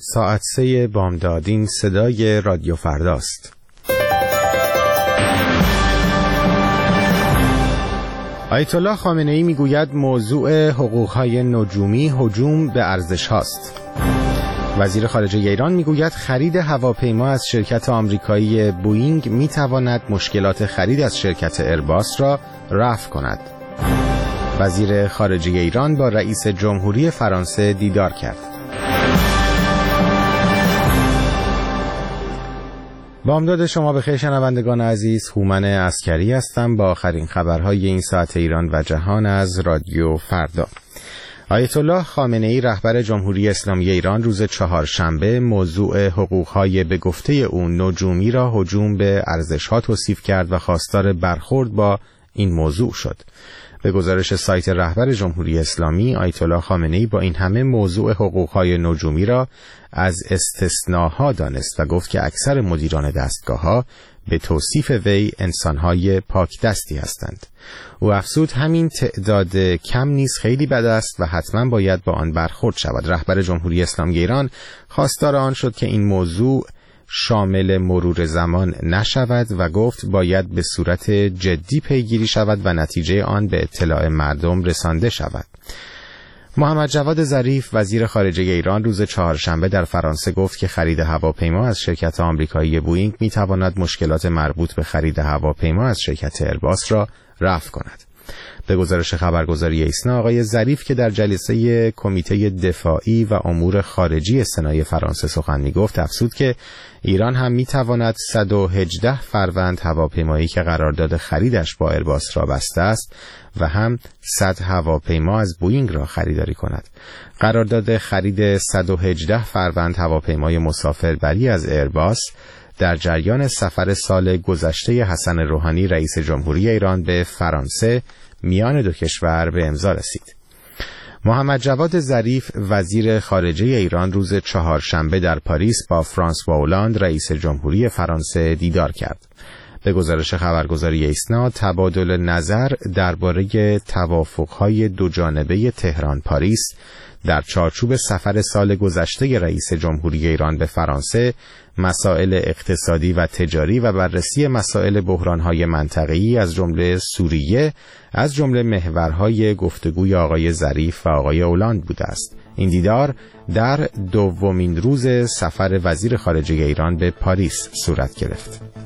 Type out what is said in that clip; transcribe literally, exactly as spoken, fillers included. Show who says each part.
Speaker 1: ساعت سه بامدادین صدای رادیو فرداست. آیت الله خامنه ای میگوید موضوع حقوق‌های نجومی هجوم به ارزش هاست. وزیر خارجه ایران میگوید خرید هواپیما از شرکت آمریکایی بوئینگ میتواند مشکلات خرید از شرکت ایرباس را رفع کند. وزیر خارجه ایران با رئیس جمهوری فرانسه دیدار کرد. بامداد شما بخیر شنوندگان عزیز، هومن عسکری هستم با آخرین خبرهای این ساعت ایران و جهان از رادیو فردا. آیت الله خامنه ای رهبر جمهوری اسلامی ایران روز چهارشنبه موضوع حقوقهای به گفته او نجومی را هجوم به ارزش‌ها توصیف کرد و خواستار برخورد با این موضوع شد. به گزارش سایت رهبر جمهوری اسلامی، آیت الله خامنه ای با این همه موضوع حقوقهای نجومی را از استثناها دانست و گفت که اکثر مدیران دستگاه‌ها به توصیف وی انسان‌های پاک دستی هستند. او افزود همین تعداد کم نیز خیلی بد است و حتما باید با آن برخورد شود. رهبر جمهوری اسلامی ایران خواستار آن شد که این موضوع شامل مرور زمان نشود و گفت باید به صورت جدی پیگیری شود و نتیجه آن به اطلاع مردم رسانده شود. محمد جواد ظریف وزیر خارجه ایران روز چهارشنبه در فرانسه گفت که خرید هواپیما از شرکت آمریکایی بوئینگ میتواند مشکلات مربوط به خرید هواپیما از شرکت ایرباس را رفع کند. به گزارش خبرگزاری ایسنا، آقای ظریف که در جلسه کمیته دفاعی و امور خارجی سنای فرانسه سخن می‌گفت، افزود که ایران هم می‌تواند صد و هجده فروند هواپیمایی که قرارداد خریدش با ایرباس را بسته است و هم صد هواپیما از بوئینگ را خریداری کند. قرارداد خرید صد و هجده فروند هواپیمای مسافربری از ایرباس در جریان سفر سال گذشته حسن روحانی رئیس جمهوری ایران به فرانسه میان دو کشور به امضا رسید. محمد جواد ظریف وزیر خارجه ایران روز چهارشنبه در پاریس با فرانسوا هولند رئیس جمهوری فرانسه دیدار کرد. به گزارش خبرگزاری ایسنا، تبادل نظر درباره توافق‌های دوجانبه تهران پاریس در چارچوب سفر سال گذشته رئیس جمهوری ایران به فرانسه، مسائل اقتصادی و تجاری و بررسی مسائل بحران‌های منطقه‌ای از جمله سوریه از جمله محورهای گفتگوی آقای ظریف و آقای هولند بوده است. این دیدار در دومین روز سفر وزیر خارجه ایران به پاریس صورت گرفت.